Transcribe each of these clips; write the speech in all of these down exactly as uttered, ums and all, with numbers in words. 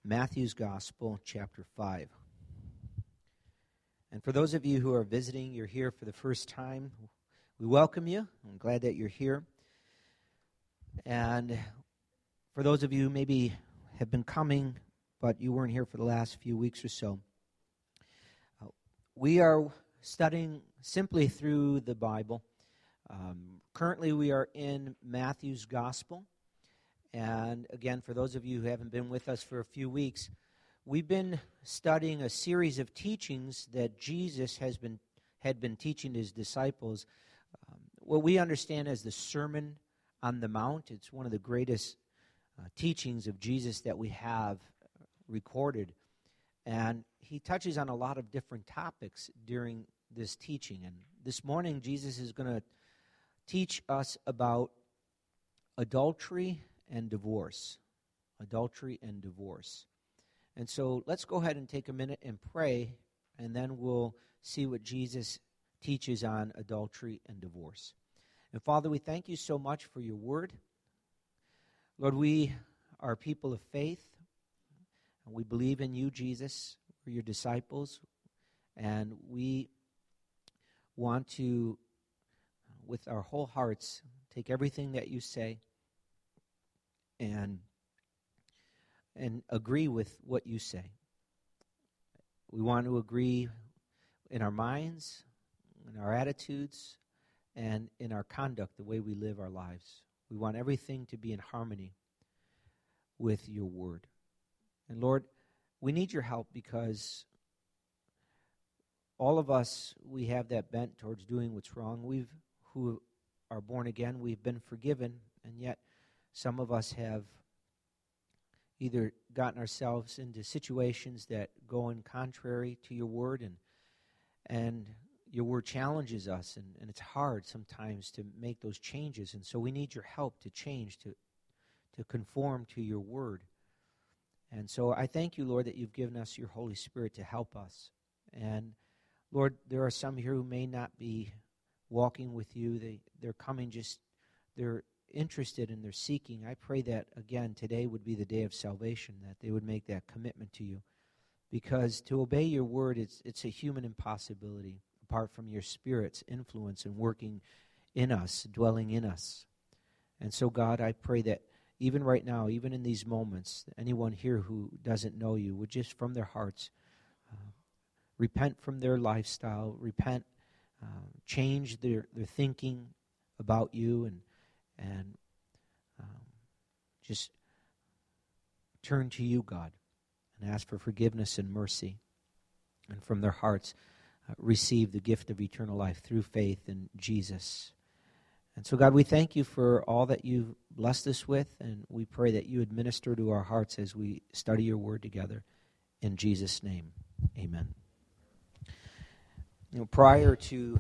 Matthew's Gospel, chapter five. And for those of you who are visiting, you're here for the first time, we welcome you. I'm glad that you're here. And for those of you who maybe have been coming, but you weren't here for the last few weeks or so, uh, we are studying simply through the Bible. Um, currently, we are in Matthew's Gospel. And again, for those of you who haven't been with us for a few weeks, we've been studying a series of teachings that Jesus has been had been teaching his disciples. Um, what we understand as the Sermon on the Mount. It's one of the greatest uh, teachings of Jesus that we have recorded. And he touches on a lot of different topics during this teaching. And this morning, Jesus is going to teach us about adultery and divorce. Adultery and divorce. And so let's go ahead and take a minute and pray, and then we'll see what Jesus teaches on adultery and divorce. And Father, we thank you so much for your word. Lord, we are people of faith, and we believe in you, Jesus. We're your disciples, and we want to, with our whole hearts, take everything that you say and and agree with what you say. We want to agree in our minds, in our attitudes, and in our conduct, the way we live our lives. We want everything to be in harmony with your word. And Lord, we need your help because all of us, we have that bent towards doing what's wrong. We've who are born again, we've been forgiven, and yet some of us have either gotten ourselves into situations that go in contrary to your word, and and your word challenges us, and, and it's hard sometimes to make those changes, and so we need your help to change, to to conform to your word. And so I thank you, Lord, that you've given us your Holy Spirit to help us. And Lord, there are some here who may not be walking with you. They, they're coming just, they're interested and they're seeking. I pray that, again, today would be the day of salvation, that they would make that commitment to you. Because to obey your word, it's it's a human impossibility, apart from your Spirit's influence and working in us, dwelling in us. And so, God, I pray that even right now, even in these moments, anyone here who doesn't know you would just from their hearts uh, repent from their lifestyle, repent, uh, change their, their thinking about you, and and um, just turn to you, God, and ask for forgiveness and mercy, and from their hearts uh, receive the gift of eternal life through faith in Jesus. And so, God, we thank you for all that you've blessed us with, and we pray that you administer to our hearts as we study your word together. In Jesus' name, amen. You know, prior to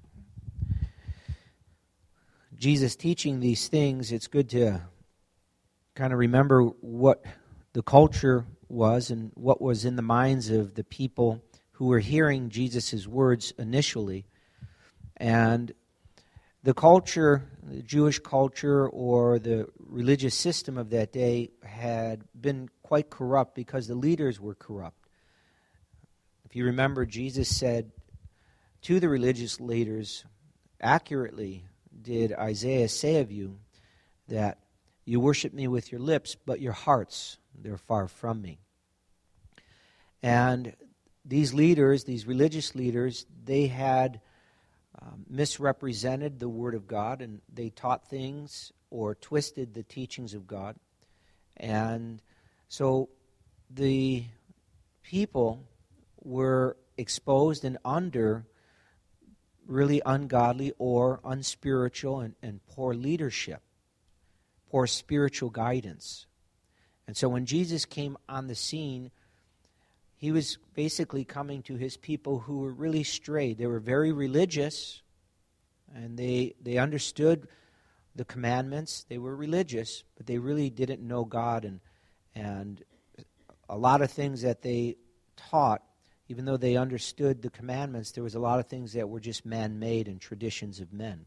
Jesus teaching these things, it's good to kind of remember what the culture was and what was in the minds of the people who were hearing Jesus' words initially. And the culture, the Jewish culture or the religious system of that day had been quite corrupt because the leaders were corrupt. If you remember, Jesus said to the religious leaders, accurately did Isaiah say of you, that you worship me with your lips, but your hearts, they're far from me. And these leaders, these religious leaders, they had um, misrepresented the Word of God, and they taught things or twisted the teachings of God. And so the people were exposed and under really ungodly or unspiritual and, and poor leadership, poor spiritual guidance. And so when Jesus came on the scene, he was basically coming to his people who were really strayed. They were very religious, and they they understood the commandments. They were religious, but they really didn't know God, and and a lot of things that they taught, even though they understood the commandments, there was a lot of things that were just man-made and traditions of men.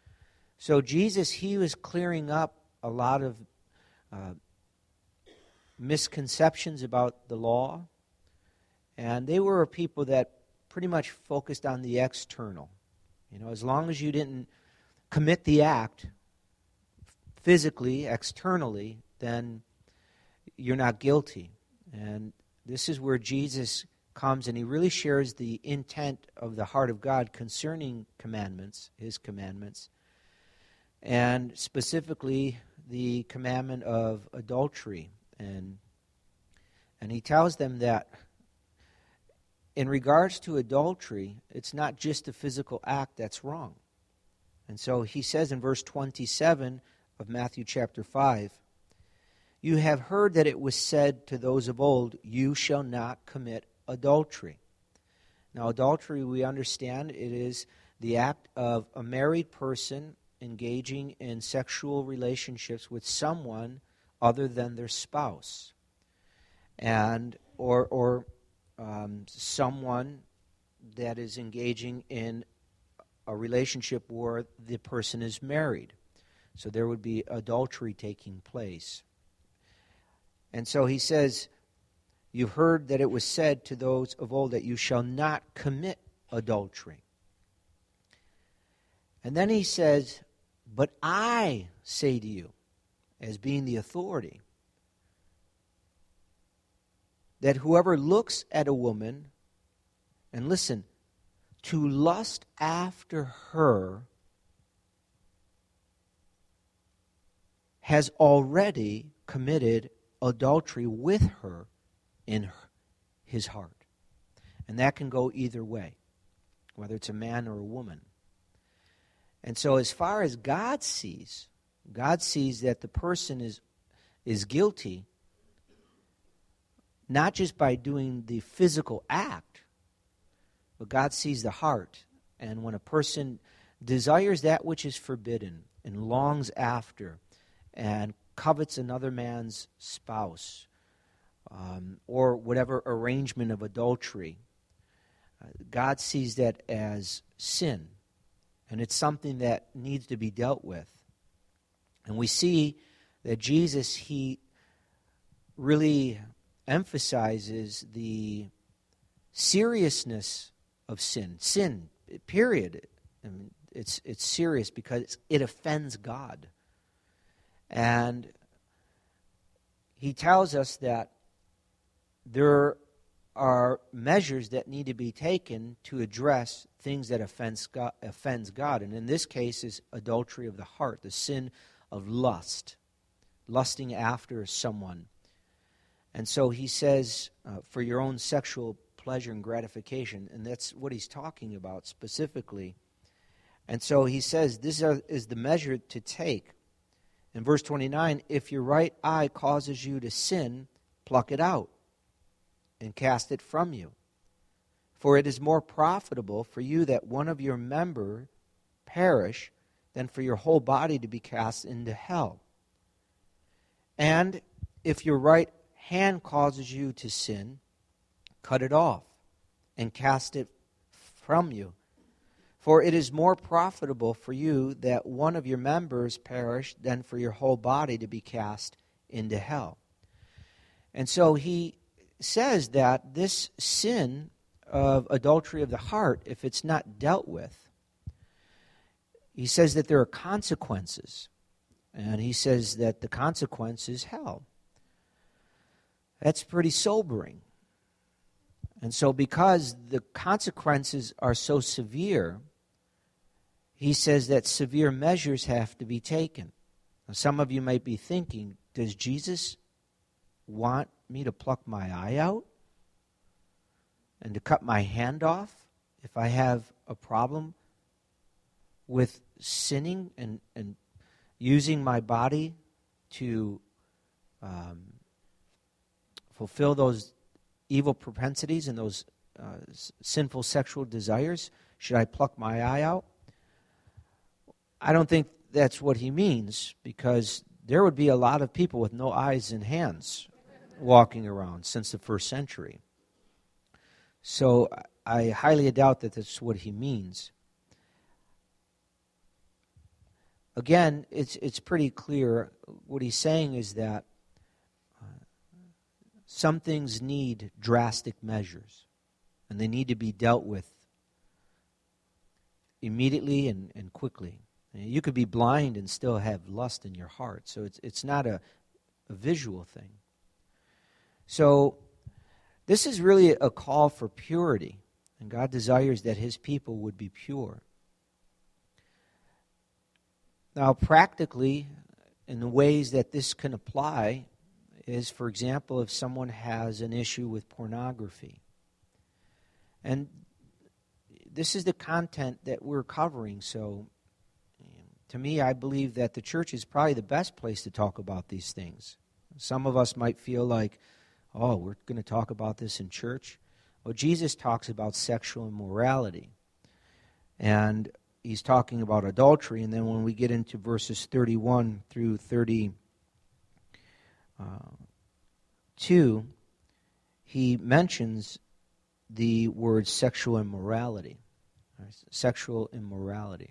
So Jesus, he was clearing up a lot of uh, misconceptions about the law, and they were people that pretty much focused on the external. You know, as long as you didn't commit the act physically, externally, then you're not guilty. And this is where Jesus comes, and he really shares the intent of the heart of God concerning commandments, his commandments, and specifically the commandment of adultery. And, and he tells them that in regards to adultery, it's not just a physical act that's wrong. And so he says in verse twenty-seven of Matthew chapter five, "You have heard that it was said to those of old, 'You shall not commit adultery.'" Now, adultery, we understand, it is the act of a married person engaging in sexual relationships with someone other than their spouse, and or or um, someone that is engaging in a relationship where the person is married. So there would be adultery taking place. And so he says, "You've heard that it was said to those of old that you shall not commit adultery." And then he says, "But I say to you," as being the authority, "that whoever looks at a woman," and listen, "to lust after her has already committed adultery with her in his heart." And that can go either way, whether it's a man or a woman. And so as far as God sees, God sees that the person is, is guilty not just by doing the physical act, but God sees the heart. And when a person desires that which is forbidden and longs after and covets another man's spouse, um, or whatever arrangement of adultery, uh, God sees that as sin. And it's something that needs to be dealt with. And we see that Jesus, he really emphasizes the seriousness of sin. Sin, period. I mean, it's, it's serious because it offends God. And he tells us that there are measures that need to be taken to address things that offends God, offends God. And in this case is adultery of the heart, the sin of lust, lusting after someone. And so he says, uh, for your own sexual pleasure and gratification, and that's what he's talking about specifically. And so he says, this is the measure to take. In verse twenty-nine, "If your right eye causes you to sin, pluck it out and cast it from you. For it is more profitable for you that one of your members perish than for your whole body to be cast into hell. And if your right hand causes you to sin, cut it off and cast it from you. For it is more profitable for you that one of your members perish than for your whole body to be cast into hell." And so he says that this sin of adultery of the heart, if it's not dealt with, he says that there are consequences. And he says that the consequence is hell. That's pretty sobering. And so because the consequences are so severe, he says that severe measures have to be taken. Now, some of you might be thinking, does Jesus want me to pluck my eye out and to cut my hand off if I have a problem with sinning and, and using my body to um, fulfill those evil propensities and those uh, sinful sexual desires? Should I pluck my eye out? I don't think that's what he means, because there would be a lot of people with no eyes and hands walking around since the first century. So I highly doubt that that's what he means. Again, it's it's pretty clear. What he's saying is that uh, some things need drastic measures, and they need to be dealt with immediately and, and quickly. You could be blind and still have lust in your heart, so it's it's not a, a visual thing. So this is really a call for purity, and God desires that His people would be pure. Now, practically, in the ways that this can apply is, for example, if someone has an issue with pornography. And this is the content that we're covering, so to me, I believe that the church is probably the best place to talk about these things. Some of us might feel like, oh, we're going to talk about this in church. Well, Jesus talks about sexual immorality. And He's talking about adultery. And then when we get into verses thirty-one through thirty-two, He mentions the word sexual immorality. Sexual immorality.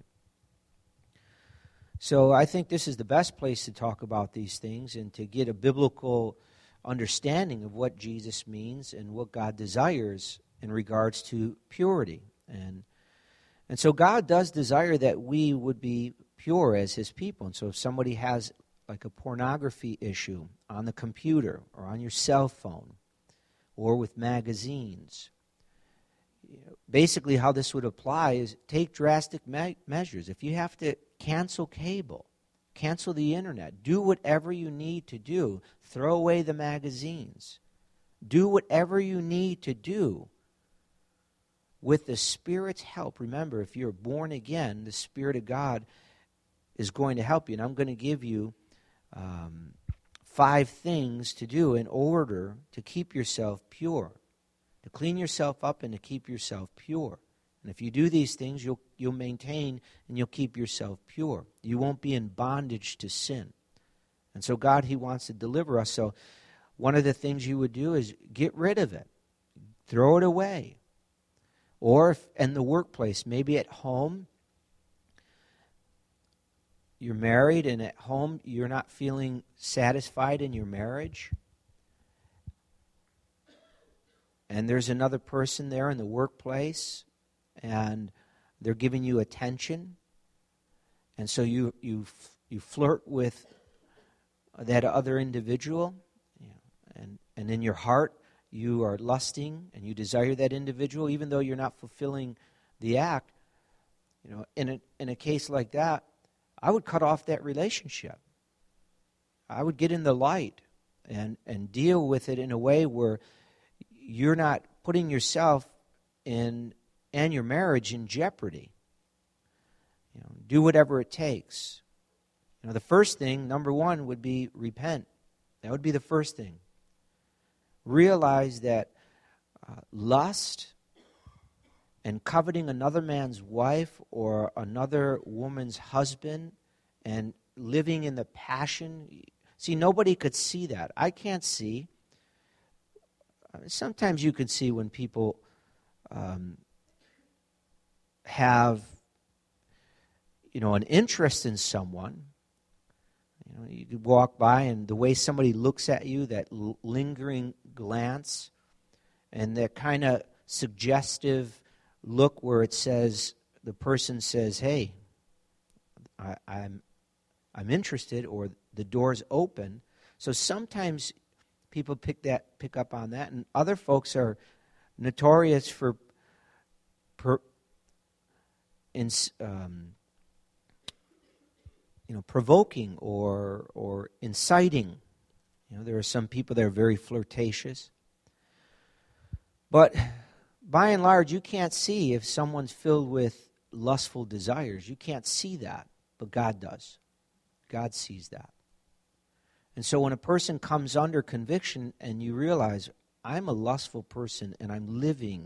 So I think this is the best place to talk about these things and to get a biblical understanding of what Jesus means and what God desires in regards to purity. And and so God does desire that we would be pure as His people. And so if somebody has like a pornography issue on the computer or on your cell phone or with magazines, basically how this would apply is take drastic me- measures. If you have to cancel cable, cancel the internet, do whatever you need to do. Throw away the magazines. Do whatever you need to do with the Spirit's help. Remember, if you're born again, the Spirit of God is going to help you. And I'm going to give you um, five things to do in order to keep yourself pure, to clean yourself up and to keep yourself pure. And if you do these things, you'll you'll maintain and you'll keep yourself pure. You won't be in bondage to sin. And so God, He wants to deliver us. So one of the things you would do is get rid of it. Throw it away. Or if in the workplace, maybe at home, you're married and at home you're not feeling satisfied in your marriage. And there's another person there in the workplace, and they're giving you attention, and so you you you flirt with that other individual, you know, and and in your heart you are lusting and you desire that individual, even though you're not fulfilling the act. You know, in a in a case like that, I would cut off that relationship. I would get in the light and and deal with it in a way where you're not putting yourself in and your marriage in jeopardy. You know, do whatever it takes. You know, the first thing, number one, would be repent. That would be the first thing. Realize that uh, lust and coveting another man's wife or another woman's husband and living in the passion. See, nobody could see that. I can't see. Sometimes you can see when people um, have, you know, an interest in someone. You know, you could walk by and the way somebody looks at you, that l- lingering glance, and that kind of suggestive look where it says, the person says, "Hey, I, I'm, I'm interested," or the door's open. So sometimes people pick that, pick up on that, and other folks are notorious for, per, in, um, you know, provoking or or inciting. You know, there are some people that are very flirtatious, but by and large, you can't see if someone's filled with lustful desires. You can't see that, but God does. God sees that. And so when a person comes under conviction and you realize, I'm a lustful person and I'm living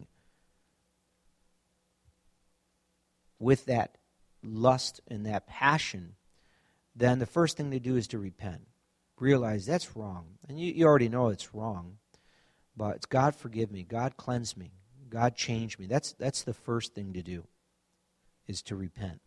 with that lust and that passion, then the first thing to do is to repent. Realize that's wrong. And you, you already know it's wrong, but it's God forgive me, God cleanse me, God change me. That's, that's the first thing to do, is to repent.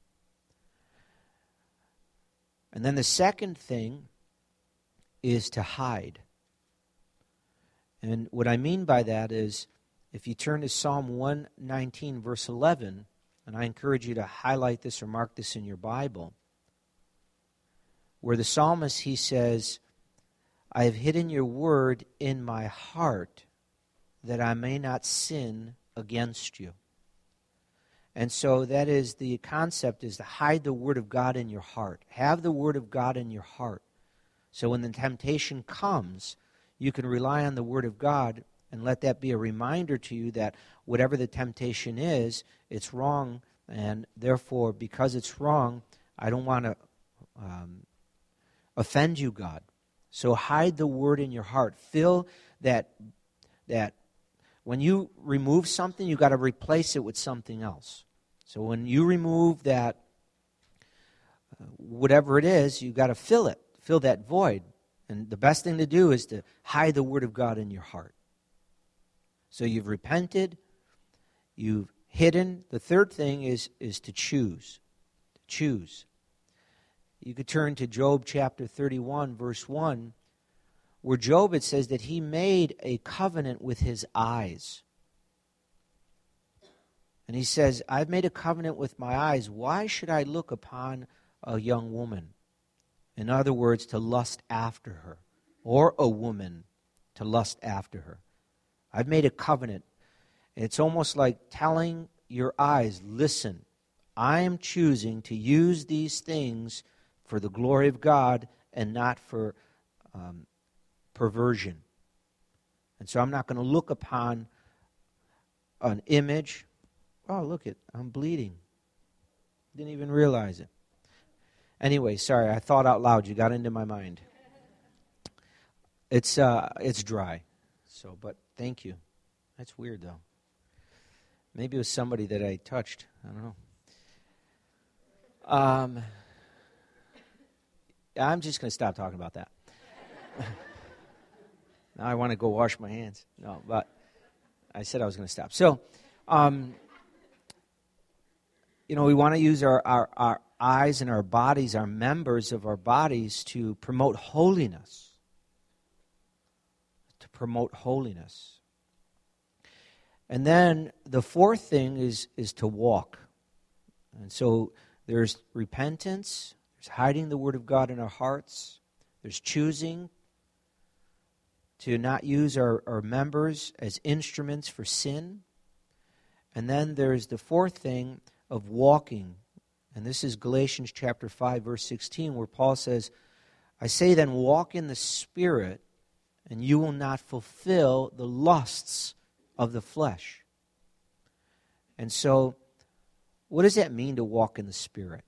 And then the second thing is to hide. And what I mean by that is, if you turn to Psalm one nineteen, verse eleven, and I encourage you to highlight this or mark this in your Bible, where the psalmist, he says, I have hidden your word in my heart that I may not sin against you. And so that is, the concept is to hide the word of God in your heart. Have the word of God in your heart. So when the temptation comes, you can rely on the word of God and let that be a reminder to you that whatever the temptation is, it's wrong, and therefore, because it's wrong, I don't want to um, offend you, God. So hide the word in your heart. Feel that that when you remove something, you've got to replace it with something else. So when you remove that, uh, whatever it is, you've got to fill it, fill that void. And the best thing to do is to hide the word of God in your heart. So you've repented, you've hidden. The third thing is, is to choose. To choose. You could turn to Job chapter thirty-one, verse one, where Job, it says that he made a covenant with his eyes. And he says, I've made a covenant with my eyes. Why should I look upon a young woman? In other words, to lust after her. Or a woman to lust after her. I've made a covenant. It's almost like telling your eyes, listen, I am choosing to use these things for the glory of God and not for um, perversion. And so I'm not going to look upon an image. Oh, look it, I'm bleeding. Didn't even realize it. Anyway, sorry, I thought out loud. You got into my mind. It's uh, it's dry. So, but thank you. That's weird, though. Maybe it was somebody that I touched. I don't know. Um, I'm just going to stop talking about that. Now I want to go wash my hands. No, but I said I was going to stop. So, um, you know, we want to use our, our, our eyes and our bodies, our members of our bodies, to promote holiness. To promote holiness. And then the fourth thing is, is to walk. And so there's repentance, there's hiding the word of God in our hearts, there's choosing to not use our, our members as instruments for sin. And then there's the fourth thing of walking. And this is Galatians chapter five, verse sixteen, where Paul says, I say then, walk in the Spirit, and you will not fulfill the lusts of the flesh. And so, what does that mean to walk in the Spirit?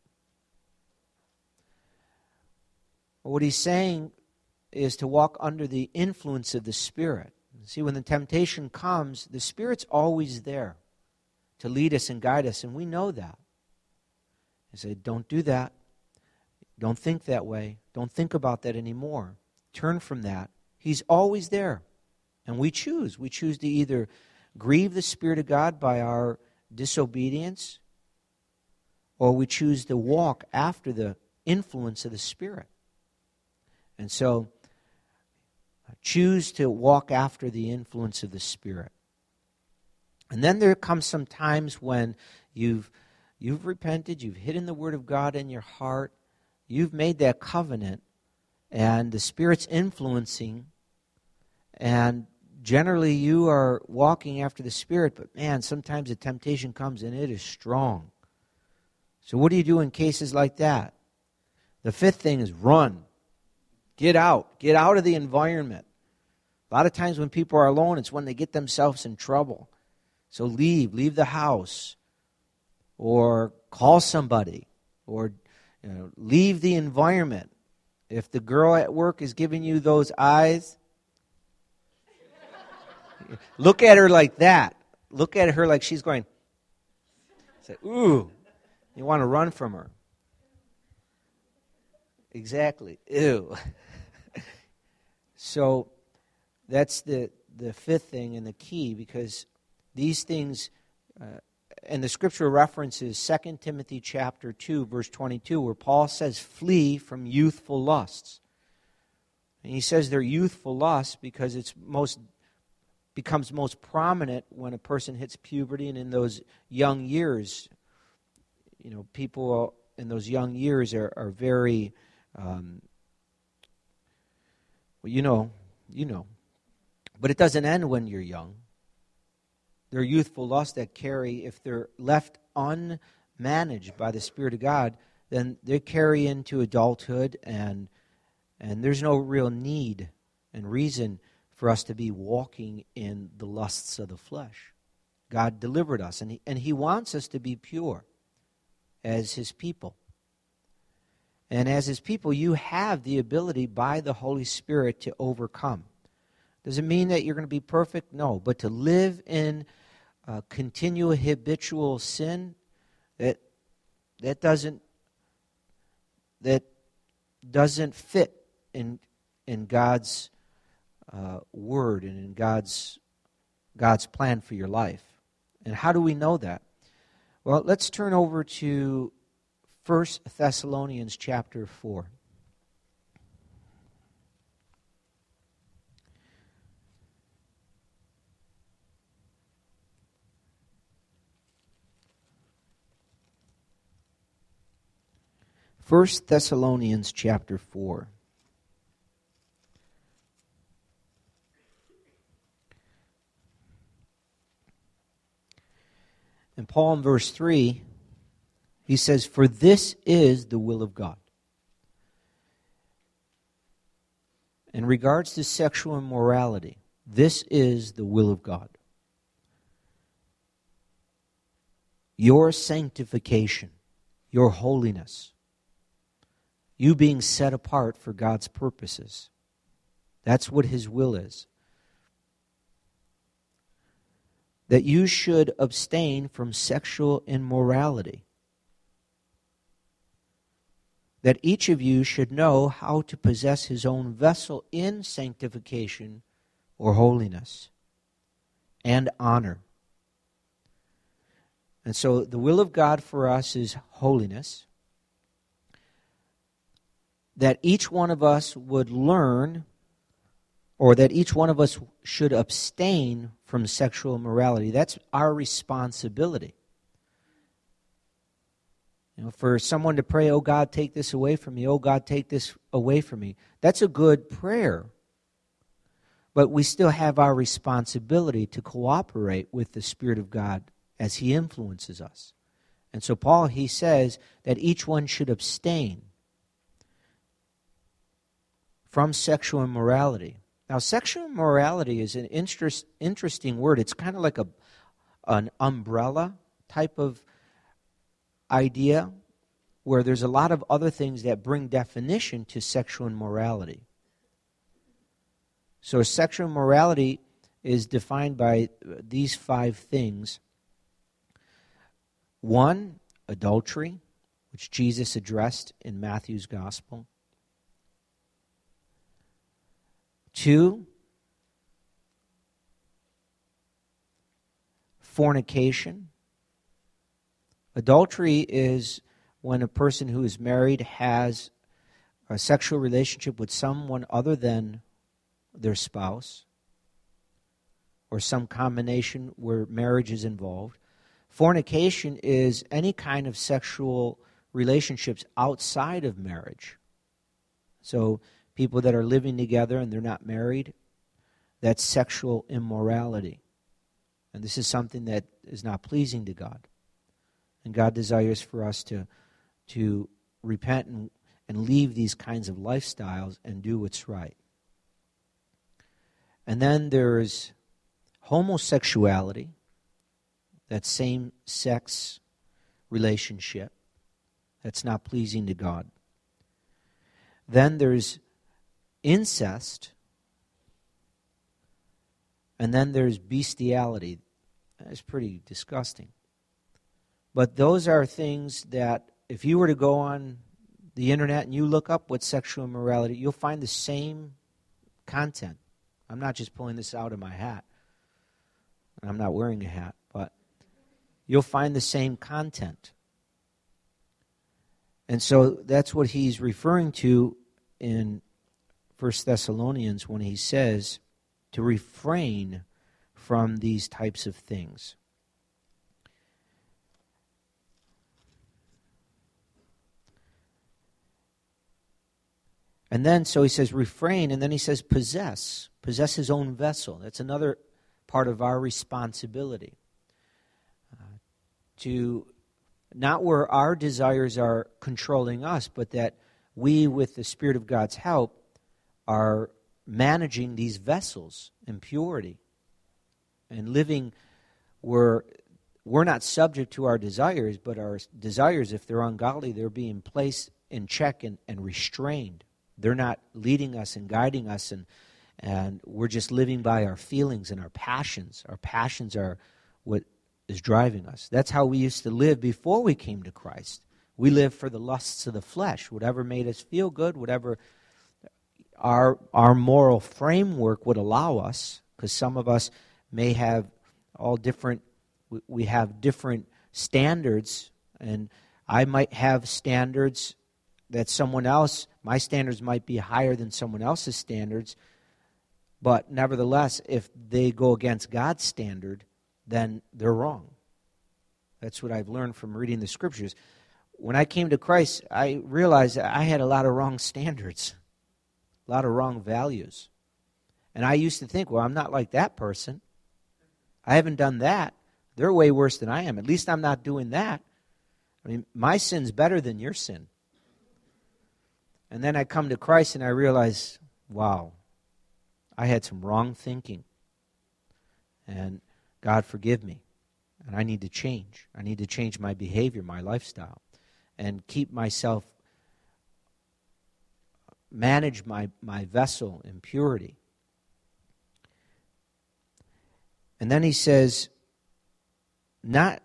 Well, what he's saying is to walk under the influence of the Spirit. See, when the temptation comes, the Spirit's always there to lead us and guide us, and we know that. He said, don't do that. Don't think that way. Don't think about that anymore. Turn from that. He's always there. And we choose. We choose to either grieve the Spirit of God by our disobedience, or we choose to walk after the influence of the Spirit. And so, choose to walk after the influence of the Spirit. And then there comes some times when you've you've repented, you've hidden the Word of God in your heart, you've made that covenant, and the Spirit's influencing, and generally you are walking after the Spirit, but man, sometimes a temptation comes and it is strong. So what do you do in cases like that? The fifth thing is run. Get out. Get out of the environment. A lot of times when people are alone, it's when they get themselves in trouble. So leave. Leave the house. Or call somebody. Or you know, leave the environment. If the girl at work is giving you those eyes, look at her like that. Look at her like she's going, say, ooh, you want to run from her. Exactly. Ew. So that's the, the fifth thing and the key, because these things, uh, and the scripture references Second Timothy chapter two, verse twenty-two, where Paul says, flee from youthful lusts. And he says they're youthful lusts because it's most becomes most prominent when a person hits puberty and in those young years. You know, people in those young years are, are very, um, well, you know, you know. But it doesn't end when you're young. There are youthful lusts that carry, if they're left unmanaged by the Spirit of God, then they carry into adulthood, and and there's no real need and reason for us to be walking in the lusts of the flesh. God delivered us, and he, and he wants us to be pure as His people. And as His people, you have the ability by the Holy Spirit to overcome. Does it mean that you're going to be perfect? No. But to live in uh, continual habitual sin, that that doesn't that doesn't fit in in God's uh, word and in God's God's plan for your life. And how do we know that? Well, let's turn over to First Thessalonians chapter four. First Thessalonians chapter four. And Paul in verse three, he says, "For this is the will of God." In regards to sexual immorality, this is the will of God. Your sanctification, your holiness, you being set apart for God's purposes. That's what His will is. That you should abstain from sexual immorality. That each of you should know how to possess his own vessel in sanctification or holiness and honor. And so the will of God for us is holiness. That each one of us would learn, or that each one of us should abstain from sexual immorality. That's our responsibility. You know, for someone to pray, "Oh God, take this away from me. Oh God, take this away from me." That's a good prayer. But we still have our responsibility to cooperate with the Spirit of God as He influences us. And so Paul, he says that each one should abstain from sexual immorality. Now, sexual immorality is an interest, interesting word. It's kind of like a an umbrella type of idea where there's a lot of other things that bring definition to sexual immorality. So sexual immorality is defined by these five things. One, adultery, which Jesus addressed in Matthew's gospel. Two, fornication. Adultery is when a person who is married has a sexual relationship with someone other than their spouse, or some combination where marriage is involved. Fornication is any kind of sexual relationships outside of marriage. So people that are living together and they're not married, that's sexual immorality. And this is something that is not pleasing to God. And God desires for us to, to repent and, and leave these kinds of lifestyles and do what's right. And then there's homosexuality, that same-sex relationship. That's not pleasing to God. Then there's incest. And then there's bestiality. That's pretty disgusting. But those are things that if you were to go on the internet and you look up what sexual immorality, you'll find the same content. I'm not just pulling this out of my hat. I'm not wearing a hat, but you'll find the same content. And so that's what he's referring to in First Thessalonians when he says to refrain from these types of things. And then, so he says refrain, and then he says possess. Possess his own vessel. That's another part of our responsibility. Uh, to not where our desires are controlling us, but that we, with the Spirit of God's help, are managing these vessels in purity and living where we're not subject to our desires, but our desires, if they're ungodly, they're being placed in check and, and restrained. They're not leading us and guiding us, and and we're just living by our feelings and our passions. Our passions are what is driving us. That's how we used to live before we came to Christ. We lived for the lusts of the flesh, whatever made us feel good, whatever our our moral framework would allow us, because some of us may have all different, we have different standards, and I might have standards that someone else, my standards might be higher than someone else's standards, but nevertheless, if they go against God's standard, then they're wrong. That's what I've learned from reading the Scriptures. When I came to Christ, I realized that I had a lot of wrong standards, a lot of wrong values. And I used to think, well, I'm not like that person. I haven't done that. They're way worse than I am. At least I'm not doing that. I mean, my sin's better than your sin. And then I come to Christ and I realize, wow, I had some wrong thinking. And God forgive me. And I need to change. I need to change my behavior, my lifestyle, and keep myself, manage my, my vessel in purity. And then he says, not...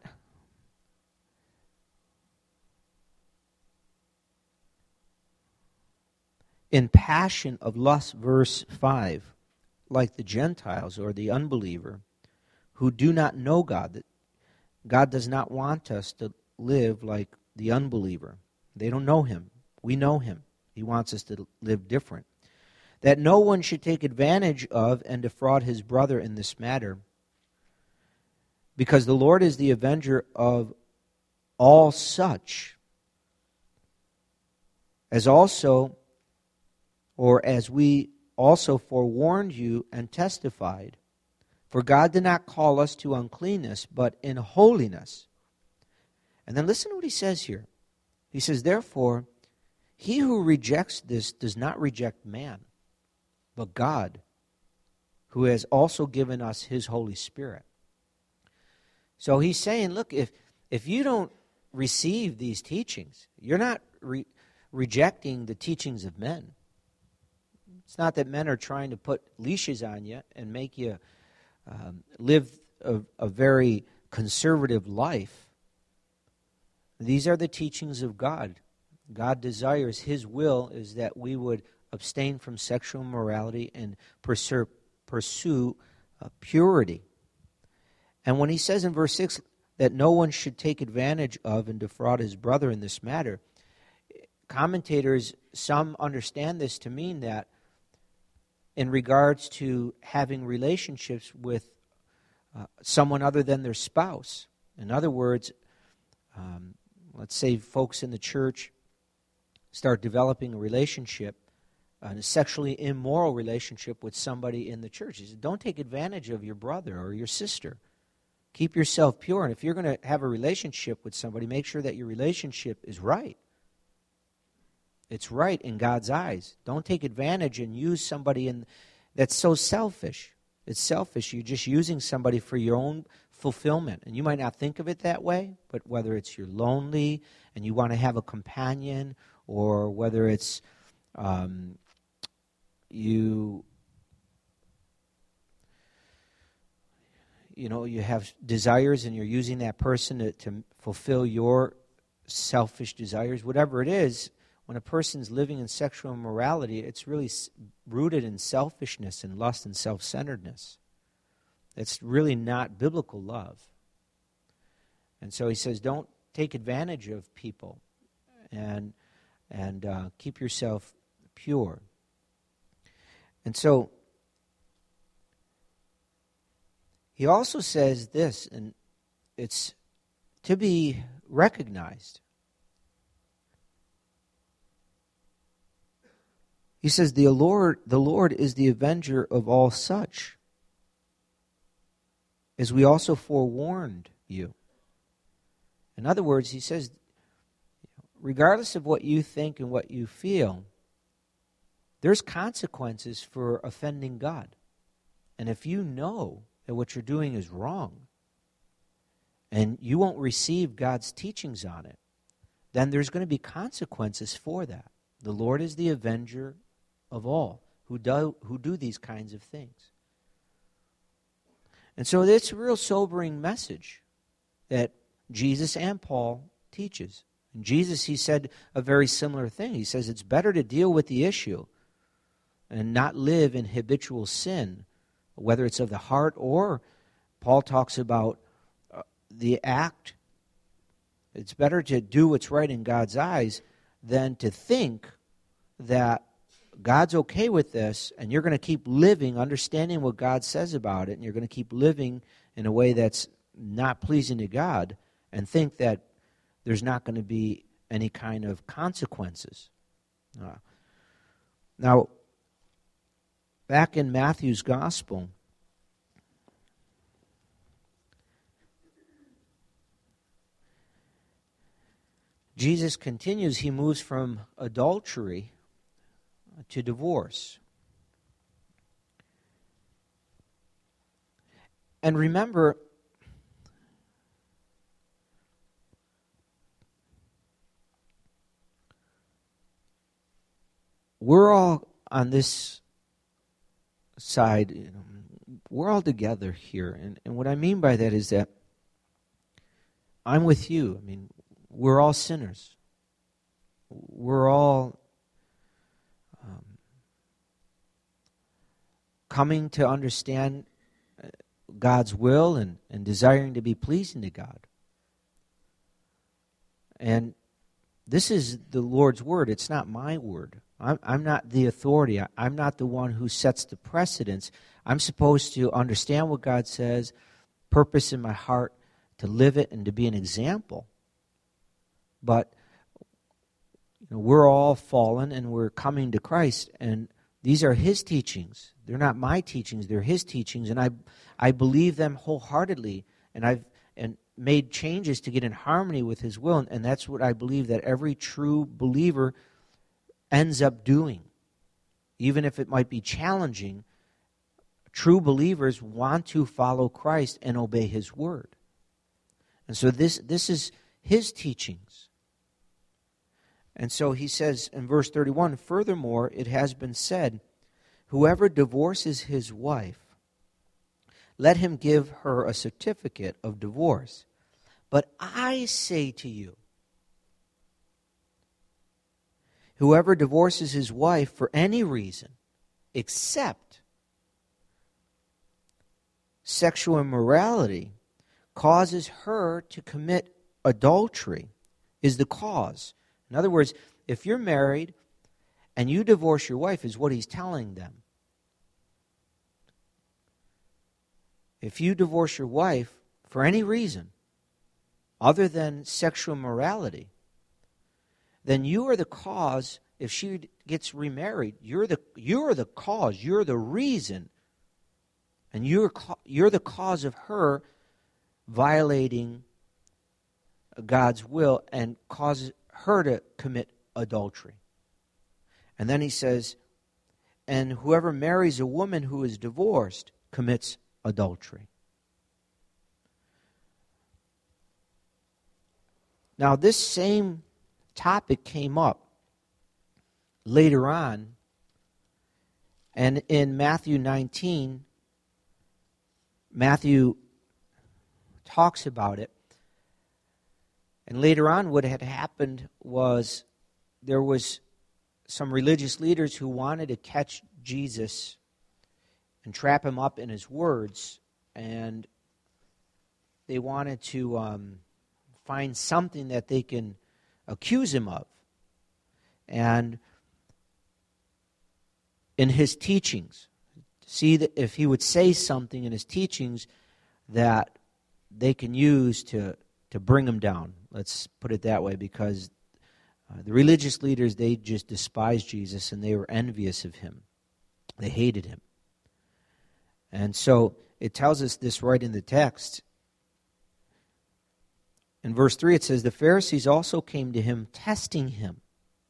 in passion of lust, verse five, like the Gentiles or the unbeliever who do not know God. That God does not want us to live like the unbeliever. They don't know Him. We know Him. He wants us to live different. That no one should take advantage of and defraud his brother in this matter, because the Lord is the avenger of all such, as also or as we also forewarned you and testified. For God did not call us to uncleanness, but in holiness. And then listen to what he says here. He says, therefore, he who rejects this does not reject man, but God, who has also given us his Holy Spirit. So he's saying, look, if if you don't receive these teachings, you're not re- rejecting the teachings of men. It's not that men are trying to put leashes on you and make you um, live a, a very conservative life. These are the teachings of God. God desires, His will is that we would abstain from sexual immorality and pursue, pursue uh, purity. And when he says in verse six that no one should take advantage of and defraud his brother in this matter, commentators, some understand this to mean that in regards to having relationships with uh, someone other than their spouse. In other words, um, let's say folks in the church start developing a relationship, a sexually immoral relationship with somebody in the church. He said, don't take advantage of your brother or your sister. Keep yourself pure. And if you're going to have a relationship with somebody, make sure that your relationship is right. It's right in God's eyes. Don't take advantage and use somebody in that's so selfish. It's selfish. You're just using somebody for your own fulfillment. And you might not think of it that way, but whether it's you're lonely and you want to have a companion, or whether it's um, you, you know, you have desires and you're using that person to, to fulfill your selfish desires, whatever it is. When a person's living in sexual immorality, it's really rooted in selfishness and lust and self-centeredness. It's really not biblical love. And so he says, don't take advantage of people and and uh, keep yourself pure. And so He also says this, and it's to be recognized. He says, the Lord, the Lord is the avenger of all such, as we also forewarned you. In other words, he says, regardless of what you think and what you feel, there's consequences for offending God. And if you know that what you're doing is wrong, and you won't receive God's teachings on it, then there's going to be consequences for that. The Lord is the avenger of all who do, who do these kinds of things. And so it's a real sobering message that Jesus and Paul teaches. And Jesus, he said a very similar thing. He says it's better to deal with the issue and not live in habitual sin, whether it's of the heart or Paul talks about uh, the act. It's better to do what's right in God's eyes than to think that God's okay with this and you're going to keep living, understanding what God says about it, and you're going to keep living in a way that's not pleasing to God and think that there's not going to be any kind of consequences. Uh, now, back in Matthew's Gospel, Jesus continues, he moves from adultery to divorce. And remember, we're all on this side, you know, we're all together here. And, and what I mean by that is that I'm with you. I mean, we're all sinners. We're all um, coming to understand God's will and, and desiring to be pleasing to God. And this is the Lord's word. It's not my word. I'm, I'm not the authority. I, I'm not the one who sets the precedence. I'm supposed to understand what God says, purpose in my heart to live it and to be an example. But you know, we're all fallen and we're coming to Christ, and these are His teachings. They're not my teachings, they're His teachings, and I I believe them wholeheartedly, and I've and made changes to get in harmony with His will, and, and that's what I believe that every true believer ends up doing. Even if it might be challenging, true believers want to follow Christ and obey His word. And so this this is His teachings. And so he says in verse thirty-one, furthermore, it has been said, whoever divorces his wife, let him give her a certificate of divorce. But I say to you, whoever divorces his wife for any reason, except sexual immorality, causes her to commit adultery, is the cause. In other words, if you're married and you divorce your wife, is what he's telling them. If you divorce your wife for any reason other than sexual immorality, then you are the cause. If she gets remarried, you're the you're the cause, you're the reason, and you're you're the cause of her violating God's will and causes her to commit adultery. And then he says, and whoever marries a woman who is divorced commits adultery. Now, this same topic came up later on, and in Matthew nineteen, Matthew talks about it. And later on, what had happened was there was some religious leaders who wanted to catch Jesus and trap him up in his words, and they wanted to um, find something that they can accuse him of. And in his teachings, see that if he would say something in his teachings that they can use to, to bring him down. Let's put it that way, because uh, the religious leaders, they just despised Jesus and they were envious of him. They hated him. And so it tells us this right in the text. In verse three it says, the Pharisees also came to him, testing him,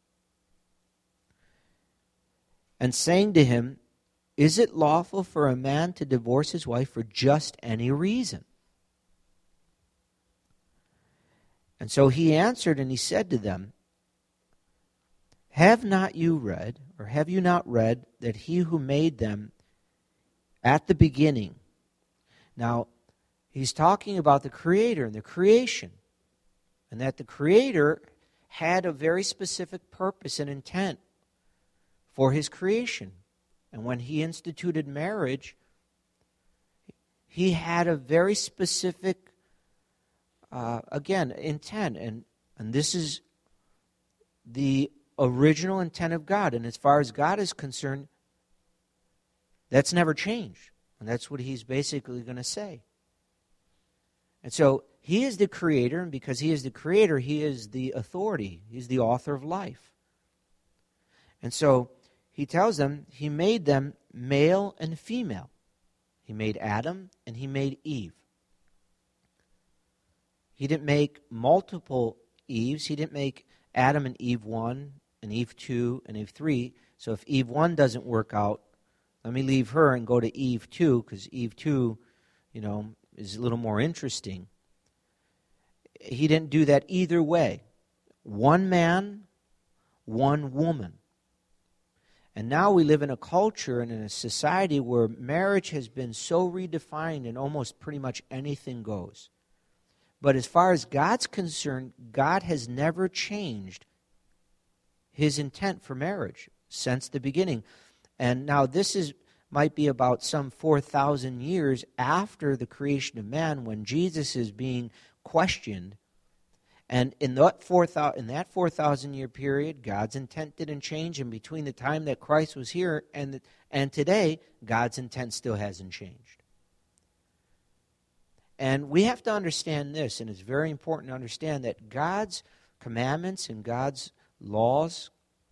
and saying to him, is it lawful for a man to divorce his wife for just any reason? And so he answered and he said to them, have not you read, or have you not read, that he who made them at the beginning? Now, he's talking about the Creator and the creation, and that the Creator had a very specific purpose and intent for his creation. And when he instituted marriage, he had a very specific, uh, again, intent. And, and this is the original intent of God. And as far as God is concerned, that's never changed. And that's what he's basically going to say. And so he is the creator, and because he is the creator, he is the authority. He's the author of life. And so he tells them he made them male and female. He made Adam and he made Eve. He didn't make multiple Eves. He didn't make Adam and Eve one and Eve two and Eve three. So if Eve one doesn't work out, let me leave her and go to Eve two, because Eve two, you know, is a little more interesting. He didn't do that either way. One man, one woman. And now we live in a culture and in a society where marriage has been so redefined and almost pretty much anything goes. But as far as God's concerned, God has never changed his intent for marriage since the beginning. And now this is might be about some four thousand years after the creation of man, when Jesus is being questioned. And in that four thousand in that four thousand year period, God's intent didn't change. And between the time that Christ was here and the, and today, God's intent still hasn't changed. And we have to understand this, and it's very important to understand that God's commandments and God's laws,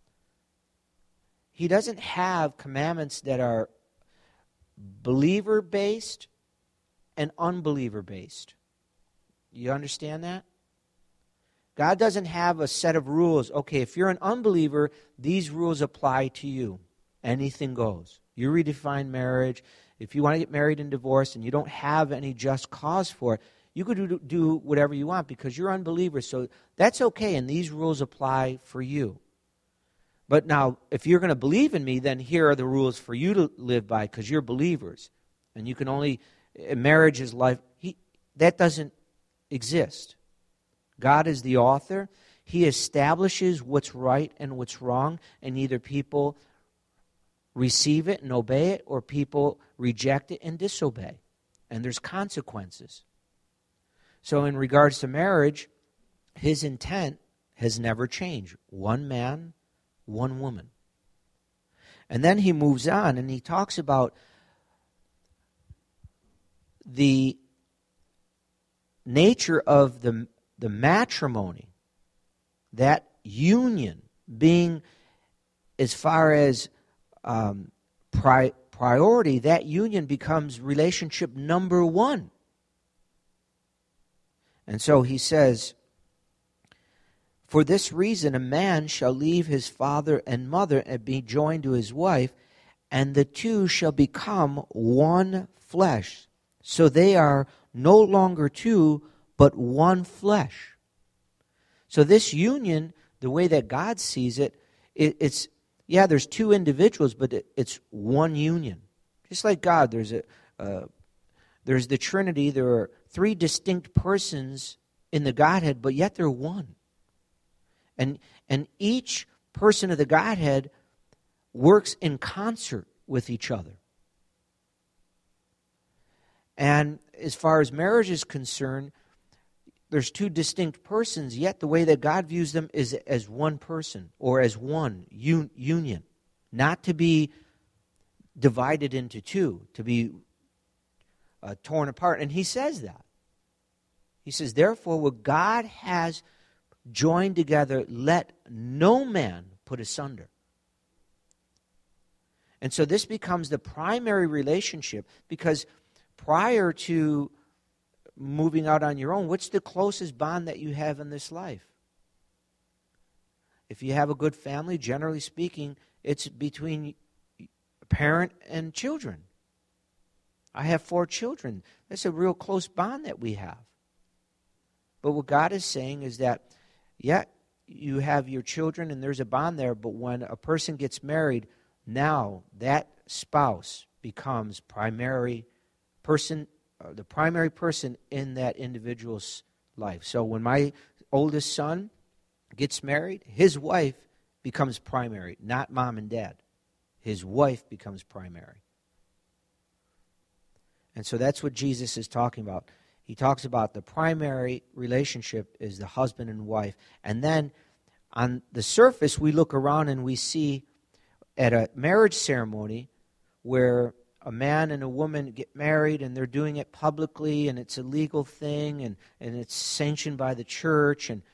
he doesn't have commandments that are believer-based and unbeliever-based. You understand that? God doesn't have a set of rules. Okay, if you're an unbeliever, these rules apply to you. Anything goes. You redefine marriage. If you want to get married and divorced and you don't have any just cause for it, you could do, do whatever you want because you're unbelievers. So that's okay, and these rules apply for you. But now, if you're going to believe in me, then here are the rules for you to live by because you're believers. And you can only, marriage is life. He, that doesn't exist. God is the author. He establishes what's right and what's wrong, and either people receive it and obey it, or people reject it and disobey. And there's consequences. So in regards to marriage, his intent has never changed. One man, one woman. And then he moves on and he talks about the nature of the, the matrimony, that union being, as far as um, pri- priority, that union becomes relationship number one. And so he says, for this reason a man shall leave his father and mother and be joined to his wife, and the two shall become one flesh. So they are no longer two, but one flesh. So this union, the way that God sees it, it it's, yeah, there's two individuals, but it, it's one union. Just like God, there's a uh, there's the Trinity. There are three distinct persons in the Godhead, but yet they're one. And and each person of the Godhead works in concert with each other. And as far as marriage is concerned, there's two distinct persons, yet the way that God views them is as one person, or as one un- union. Not to be divided into two, to be uh, torn apart. And he says that. He says, therefore, what God has joined together, let no man put asunder. And so this becomes the primary relationship, because prior to moving out on your own, what's the closest bond that you have in this life? If you have a good family, generally speaking, it's between parent and children. I have four children. That's a real close bond that we have. But what God is saying is that, yeah, you have your children and there's a bond there, but when a person gets married, now that spouse becomes primary person, uh, the primary person in that individual's life. So when my oldest son gets married, his wife becomes primary, not mom and dad. His wife becomes primary. And so that's what Jesus is talking about. He talks about the primary relationship is the husband and wife. And then on the surface, we look around and we see at a marriage ceremony where a man and a woman get married and they're doing it publicly and it's a legal thing and, and it's sanctioned by the church. And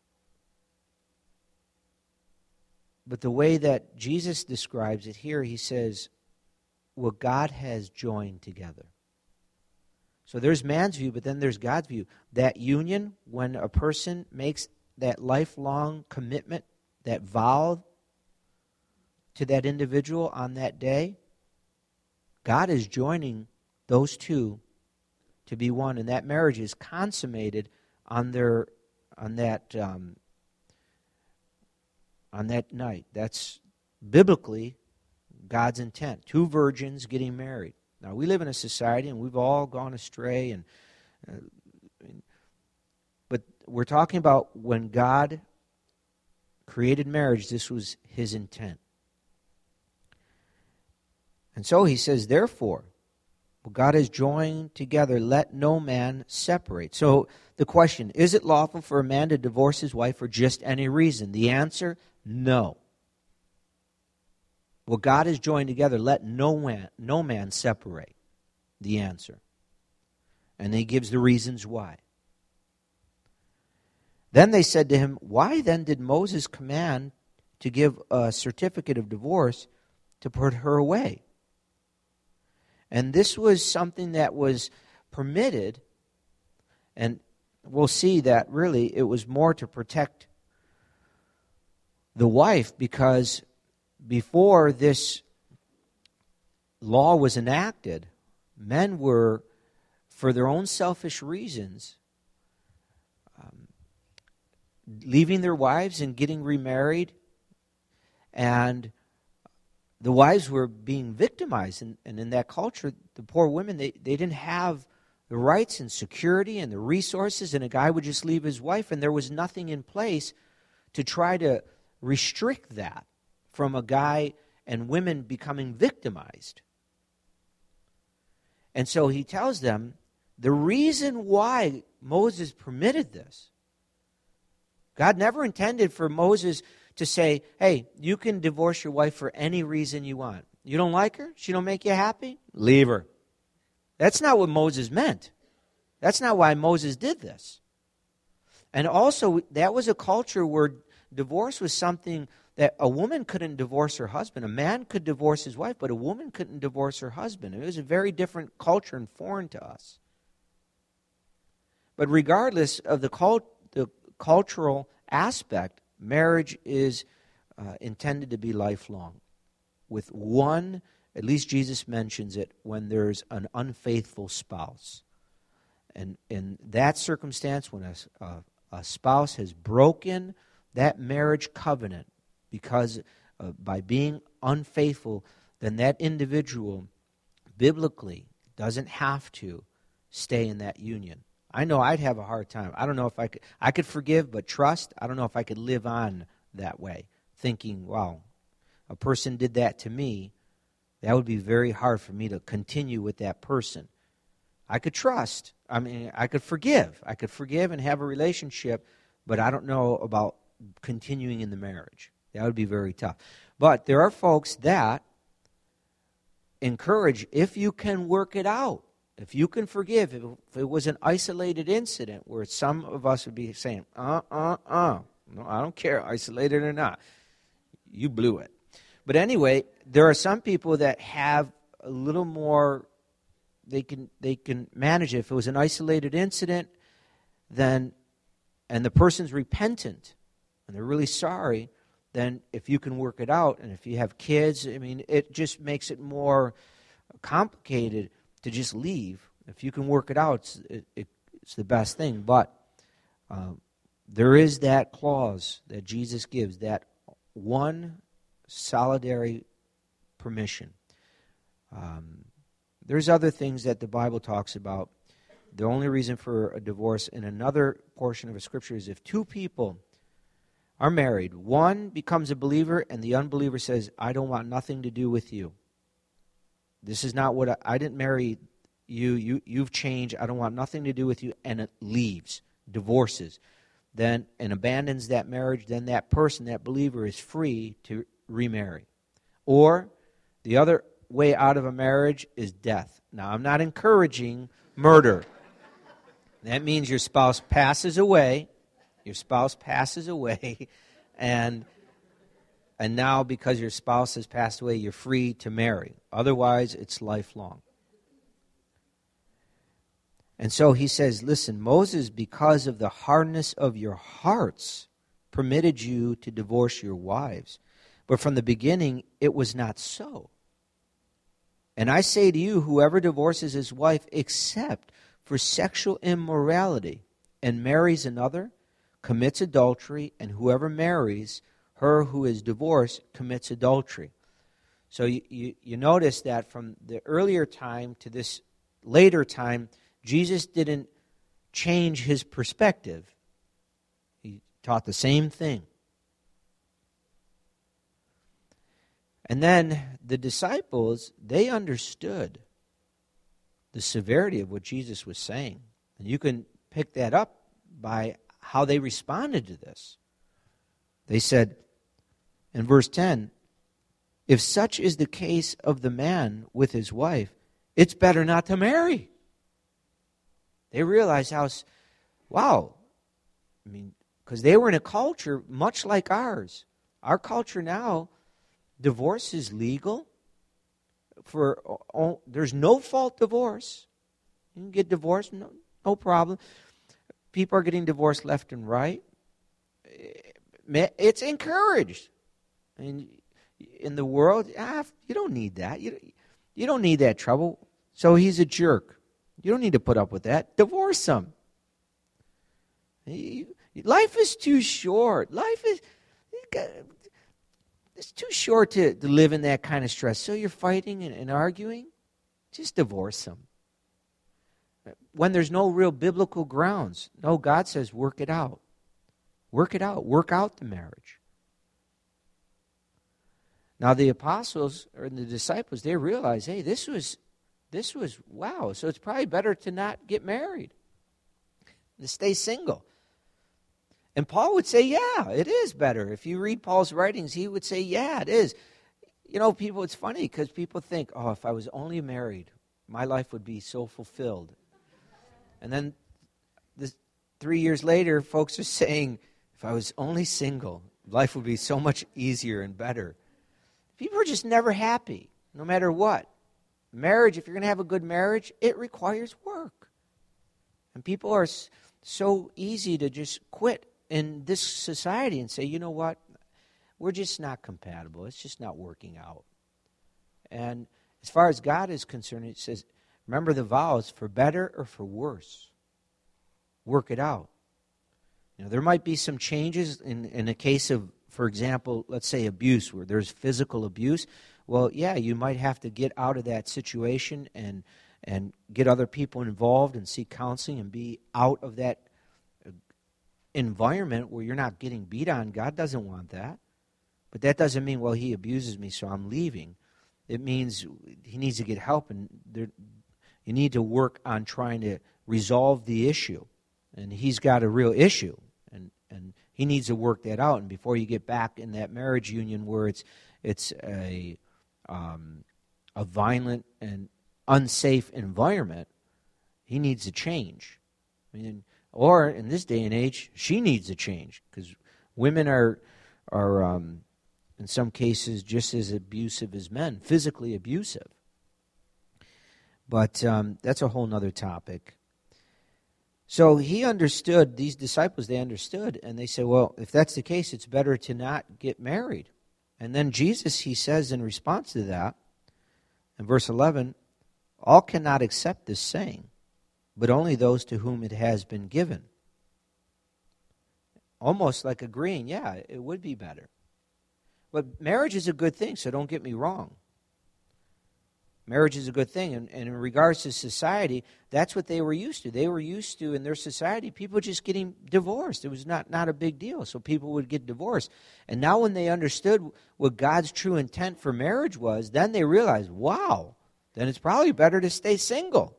but the way that Jesus describes it here, he says, what God has joined together. So there's man's view, but then there's God's view. That union, when a person makes that lifelong commitment, that vow to that individual on that day, God is joining those two to be one, and that marriage is consummated on their on that um, on that night. That's biblically God's intent. Two virgins getting married. Now, we live in a society, and we've all gone astray, and uh, but we're talking about when God created marriage, this was his intent. And so he says, therefore, what God has joined together, let no man separate. So the question, is it lawful for a man to divorce his wife for just any reason? The answer, no. What God has joined together, let no man, no man separate. The answer. And he gives the reasons why. Then they said to him, why then did Moses command to give a certificate of divorce to put her away? And this was something that was permitted, and we'll see that really it was more to protect the wife, because before this law was enacted, men were, for their own selfish reasons, um, leaving their wives and getting remarried, and the wives were being victimized. And, and in that culture, the poor women, they, they didn't have the rights and security and the resources, and a guy would just leave his wife, and there was nothing in place to try to restrict that from a guy and women becoming victimized. And so he tells them the reason why Moses permitted this. God never intended for Moses to say, hey, you can divorce your wife for any reason you want. You don't like her? She don't make you happy? Leave her. That's not what Moses meant. That's not why Moses did this. And also, that was a culture where divorce was something that a woman couldn't divorce her husband. A man could divorce his wife, but a woman couldn't divorce her husband. It was a very different culture and foreign to us. But regardless of the, cult, the cultural aspect, marriage is uh, intended to be lifelong. With one, at least Jesus mentions it, when there's an unfaithful spouse. And in that circumstance, when a, a, a spouse has broken that marriage covenant, because uh, by being unfaithful, then that individual biblically doesn't have to stay in that union. I know I'd have a hard time. I don't know if I could. I could forgive, but trust, I don't know if I could live on that way, thinking, wow, a person did that to me. That would be very hard for me to continue with that person. I could trust. I mean, I could forgive. I could forgive and have a relationship, but I don't know about continuing in the marriage. That would be very tough. But there are folks that encourage, if you can work it out, If you can forgive, if it was an isolated incident where some of us would be saying, uh, uh, uh, no, I don't care, isolated or not, you blew it. But anyway, there are some people that have a little more, they can they can manage it. If it was an isolated incident, then, and the person's repentant, and they're really sorry, then if you can work it out, and if you have kids, I mean, it just makes it more complicated to just leave. If you can work it out, it's, it, it, it's the best thing. But uh, there is that clause that Jesus gives, that one solidary permission. Um, there's other things that the Bible talks about. The only reason for a divorce in another portion of a scripture is if two people are married, one becomes a believer and the unbeliever says, I don't want nothing to do with you. This is not what I, I didn't marry you, you, you've changed, I don't want nothing to do with you, and it leaves, divorces, then and abandons that marriage, then that person, that believer, is free to remarry. Or the other way out of a marriage is death. Now, I'm not encouraging murder. That means your spouse passes away, your spouse passes away, and and now because your spouse has passed away, you're free to marry. Otherwise, it's lifelong. And so he says, listen, Moses, because of the hardness of your hearts, permitted you to divorce your wives. But from the beginning, it was not so. And I say to you, whoever divorces his wife except for sexual immorality and marries another, commits adultery, and whoever marries her who is divorced commits adultery. So you, you, you notice that from the earlier time to this later time, Jesus didn't change his perspective. He taught the same thing. And then the disciples, they understood the severity of what Jesus was saying. And you can pick that up by how they responded to this. They said in verse ten, if such is the case of the man with his wife, it's better not to marry. They realized how, wow, I mean, because they were in a culture much like ours. Our culture now, divorce is legal. For oh, there's no fault divorce. You can get divorced, no, no problem. People are getting divorced left and right. It's encouraged. I mean, in the world, ah, you don't need that. You, you don't need that trouble. So he's a jerk. You don't need to put up with that. Divorce him. Life is too short. Life is it's too short to, to live in that kind of stress. So you're fighting and, and arguing? Just divorce him. When there's no real biblical grounds. No, God says work it out. Work it out. Work out the marriage. Now the apostles or the disciples, they realized, hey, this was, this was, wow, so it's probably better to not get married, to stay single. And Paul would say, yeah, it is better. If you read Paul's writings, he would say, yeah, it is. You know, people, it's funny because people think, oh, if I was only married, my life would be so fulfilled. And then this, three years later, folks are saying, if I was only single, life would be so much easier and better. People are just never happy, no matter what. Marriage, if you're going to have a good marriage, it requires work. And people are so easy to just quit in this society and say, you know what, we're just not compatible. It's just not working out. And as far as God is concerned, it says, remember the vows, for better or for worse. Work it out. You know, there might be some changes in, in a case of, for example, let's say abuse, where there's physical abuse. Well, yeah, you might have to get out of that situation and and get other people involved and seek counseling and be out of that environment where you're not getting beat on. God doesn't want that. But that doesn't mean, well, he abuses me, so I'm leaving. It means he needs to get help, and there, you need to work on trying to resolve the issue. And he's got a real issue, and, and he needs to work that out. And before you get back in that marriage union where it's it's a um, a violent and unsafe environment, he needs a change. I mean, or in this day and age, she needs a change, because women are, are um, in some cases, just as abusive as men, physically abusive. But um, that's a whole other topic. So he understood, these disciples, they understood, and they said, well, if that's the case, it's better to not get married. And then Jesus, he says in response to that, in verse eleven, all cannot accept this saying, but only those to whom it has been given. Almost like agreeing, yeah, it would be better. But marriage is a good thing, so don't get me wrong. Marriage is a good thing. And, and in regards to society, that's what they were used to. They were used to, in their society, people just getting divorced. It was not, not a big deal, so people would get divorced. And now when they understood what God's true intent for marriage was, then they realized, wow, then it's probably better to stay single.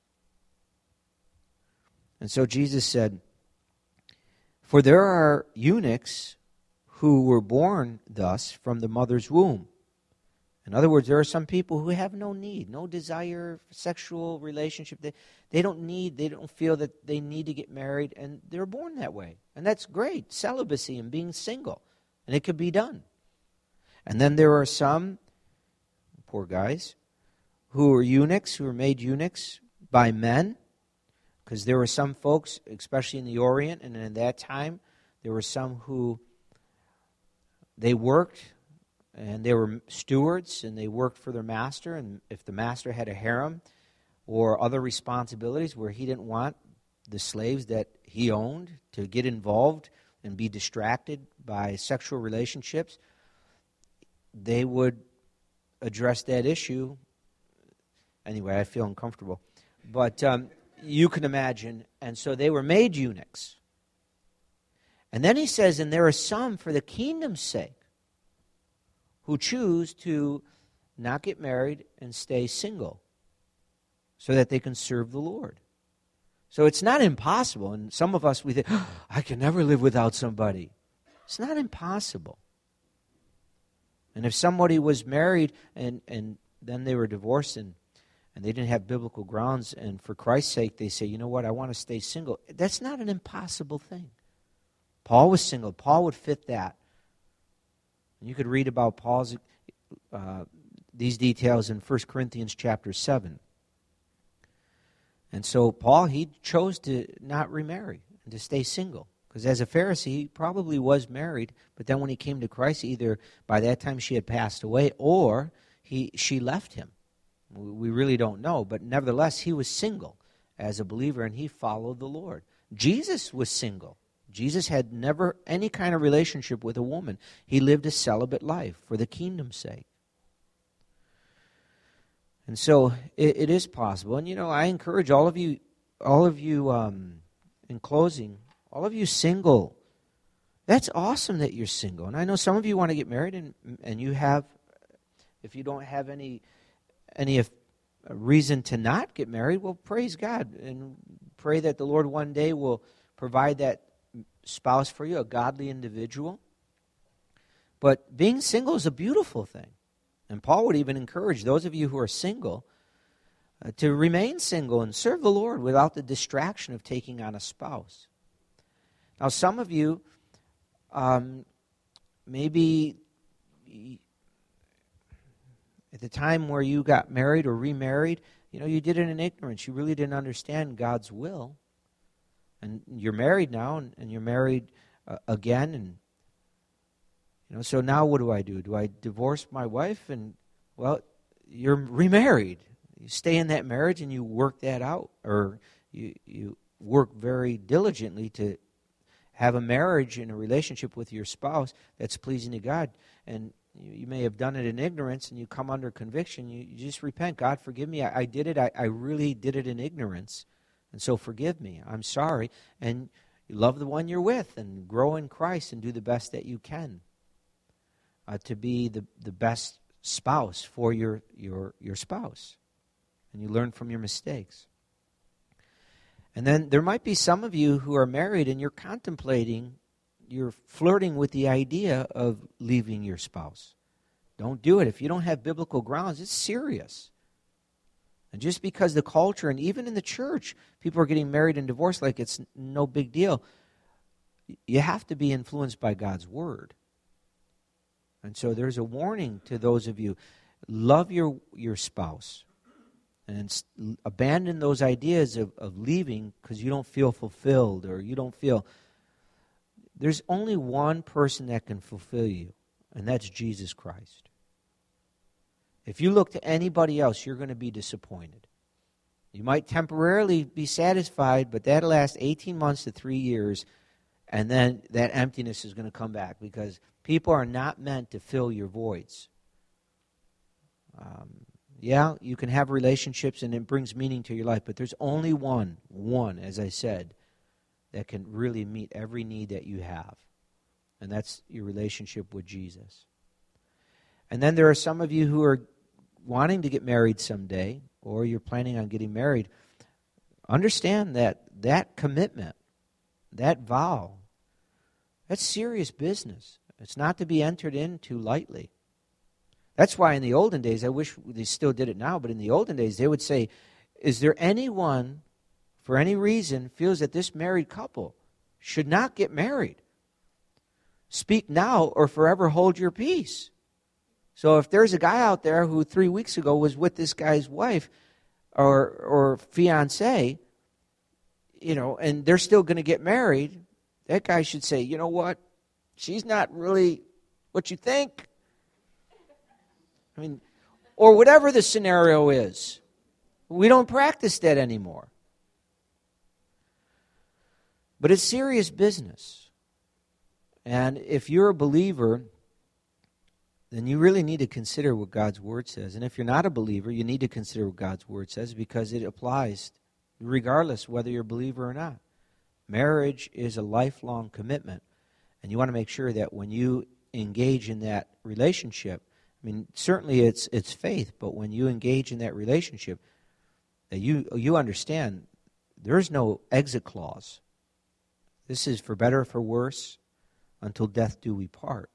And so Jesus said, for there are eunuchs who were born thus from the mother's womb. In other words, there are some people who have no need, no desire for sexual relationship. They, they don't need, they don't feel that they need to get married, and they're born that way. And that's great, celibacy and being single. And it could be done. And then there are some, poor guys, who are eunuchs, who are made eunuchs by men, because there were some folks, especially in the Orient, and in that time, there were some who, they worked, and they were stewards, and they worked for their master. And if the master had a harem or other responsibilities where he didn't want the slaves that he owned to get involved and be distracted by sexual relationships, they would address that issue. Anyway, I feel uncomfortable. But um, you can imagine. And so they were made eunuchs. And then he says, and there are some for the kingdom's sake who choose to not get married and stay single so that they can serve the Lord. So it's not impossible. And some of us, we think, oh, I can never live without somebody. It's not impossible. And if somebody was married and, and then they were divorced and, and they didn't have biblical grounds, and for Christ's sake they say, you know what, I want to stay single, that's not an impossible thing. Paul was single. Paul would fit that. You could read about Paul's uh, these details in First Corinthians chapter seven. And so Paul, he chose to not remarry and to stay single. Because as a Pharisee, he probably was married, but then when he came to Christ, either by that time she had passed away or he she left him. We really don't know, but nevertheless, he was single as a believer, and he followed the Lord. Jesus was single. Jesus had never any kind of relationship with a woman. He lived a celibate life for the kingdom's sake. And so it, it is possible. And, you know, I encourage all of you, all of you, um, in closing, all of you single, that's awesome that you're single. And I know some of you want to get married, and and you have, if you don't have any any reason to not get married, well, praise God. And pray that the Lord one day will provide that spouse for you, a godly individual. But being single is a beautiful thing. And Paul would even encourage those of you who are single uh, to remain single and serve the Lord without the distraction of taking on a spouse. Now, some of you, um, maybe at the time where you got married or remarried, you know, you did it in ignorance. You really didn't understand God's will. And you're married now, and, and you're married uh, again, and you know. So now, what do I do? Do I divorce my wife? And well, you're remarried. You stay in that marriage, and you work that out, or you you work very diligently to have a marriage and a relationship with your spouse that's pleasing to God. And you, you may have done it in ignorance, and you come under conviction. You, you just repent. God, forgive me. I, I did it. I, I really did it in ignorance. And so forgive me. I'm sorry. And you love the one you're with and grow in Christ and do the best that you can uh, to be the, the best spouse for your, your, your spouse. And you learn from your mistakes. And then there might be some of you who are married and you're contemplating, you're flirting with the idea of leaving your spouse. Don't do it. If you don't have biblical grounds, it's serious. And just because the culture, and even in the church, people are getting married and divorced like it's no big deal, you have to be influenced by God's Word. And so there's a warning to those of you. Love your, your spouse. And abandon those ideas of, of leaving because you don't feel fulfilled or you don't feel... There's only one person that can fulfill you, and that's Jesus Christ. If you look to anybody else, you're going to be disappointed. You might temporarily be satisfied, but that'll last eighteen months to three years, and then that emptiness is going to come back because people are not meant to fill your voids. Um, yeah, you can have relationships and it brings meaning to your life, but there's only one, one, as I said, that can really meet every need that you have. And that's your relationship with Jesus. And then there are some of you who are wanting to get married someday, or you're planning on getting married. Understand that that commitment, that vow, that's serious business. It's not to be entered into lightly. That's why in the olden days, I wish they still did it now, but in the olden days they would say, is there anyone for any reason, feels that this married couple should not get married? Speak now or forever hold your peace. So if there's a guy out there who three weeks ago was with this guy's wife or or fiancé, you know, and they're still going to get married, that guy should say, you know what? She's not really what you think. I mean, or whatever the scenario is. We don't practice that anymore. But it's serious business. And if you're a believer, then you really need to consider what God's Word says. And if you're not a believer, you need to consider what God's Word says because it applies regardless whether you're a believer or not. Marriage is a lifelong commitment. And you want to make sure that when you engage in that relationship, I mean, certainly it's it's faith, but when you engage in that relationship, that you you understand there's no exit clause. This is for better or for worse, until death do we part.